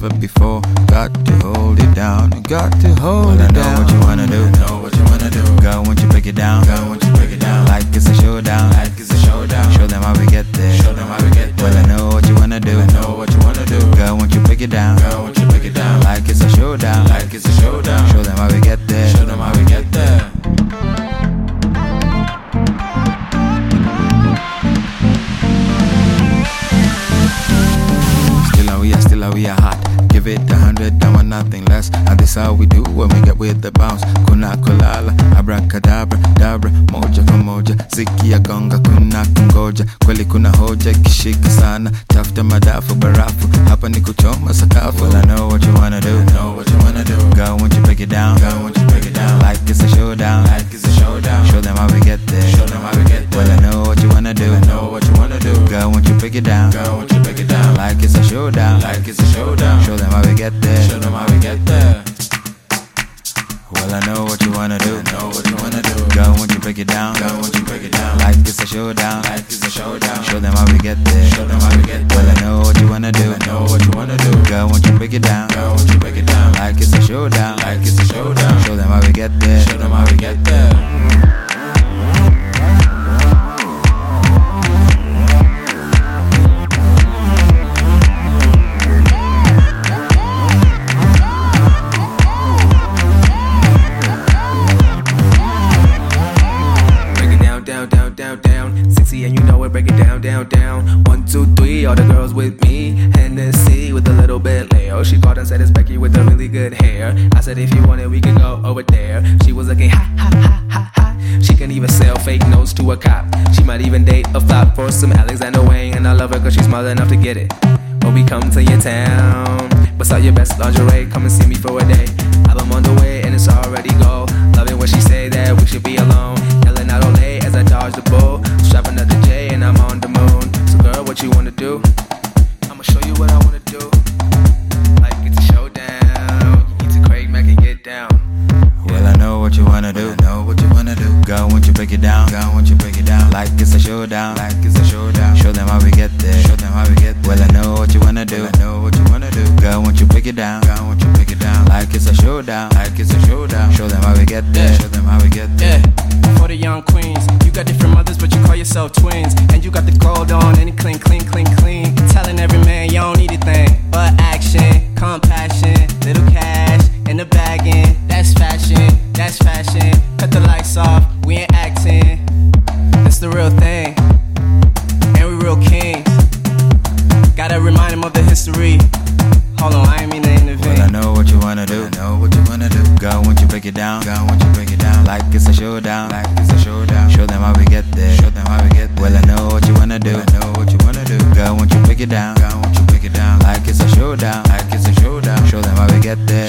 never before. Got to hold it down, got to hold it down. I know what you wanna do, know what you wanna do. Girl, won't you break it down, girl, won't you break it down. Like it's a showdown, like it's a showdown. Show them how we get there, show them how we get there. Well, I know what you wanna do, I know what you wanna do. Girl, won't you break it down, girl, won't you break it down. Like it's a showdown, like it's a showdown. Show them how we get there, show them how we get there. Still we are hot. Give it 100, I want nothing less. And this how we do when we get with the bounce. Kuna kolala, abracadabra, dabra, moja kwa moja. Ziki ya gonga, kuna kungoja. Kweli kuna hoja, kishika sana. Tafuta madafu, barafu. Hapa ni kuchoma sakafu. Well, I know what you wanna do, know what you wanna do. Girl, won't you break it down, girl, won't you break it down. Like it's a showdown, like it's a showdown. Show them how we get there, show them how we get there. Well, I know what you wanna do, I know what you wanna do. Girl, won't you break it down, girl, won't you break it down. Like it's a showdown, like it's a showdown. Show them how we get there, show them how we get there. Well, I know what you wanna do, know what you wanna do. Girl, won't you break it down, girl, won't you break it down. Like it's a showdown, like it's a showdown. Show them how we get there, show them how we get there. Well, I know what you wanna do, I know what you wanna do. Girl, won't you break it down, girl, won't you break it down. Like it's a showdown, like it's a showdown. Show them how we get there, show them how we get there. And you know it, break it down, down, down. 1, 2, 3, all the girls with me. Hennessy with a little bit Leo. She called and said it's Becky with the really good hair. I said if you want it, we can go over there. She was looking ha, ha, ha, ha, ha. She can even sell fake notes to a cop. She might even date a flop for some Alexander Wang. And I love her cause she's smart enough to get it. When we come to your town, bust out your best lingerie, come and see me for a day. Album on the way and it's already go. Loving when she say that we should be alone. Yelling out Olay as I dodge the bull. Strapping at the J and I'm on the moon. So girl, what you wanna do? I'ma show you what I wanna do. Like it's a showdown. You need to Craig Mack and get down. Well, I know what you wanna do, know what you wanna do. Girl, won't you break it down, girl, won't you break it down. Like it's a showdown, like it's a showdown. Show them how we get there, show them how we get there. Well, I know what you wanna do, I know what you wanna do. Girl, won't you break it down, girl, won't you break it down. Like it's a showdown, like it's a showdown. Show them how we get there, show them how we get there. For the young queens, you got different mothers, but you call yourself twins. And you got the gold on, and it clean, clean, clean, clean. Telling every man you don't need a thing but action, compassion, little cash in the bagging. That's fashion, that's fashion. Cut the lights off, we ain't acting. It's the real thing, and we real kings. Gotta remind him of the history. Hold on, I ain't mean to intervene. Well, I know what you wanna do, know what you wanna do. Girl, won't you break it down, girl, won't you break it down. Like it's a showdown, like it's a showdown. Show them how we get there, show them how we get there. Well, I know what you wanna do, I know what you wanna do. Girl, won't you break it down, girl, won't you break it down. Like it's a showdown, like it's a showdown. Show them how we get there.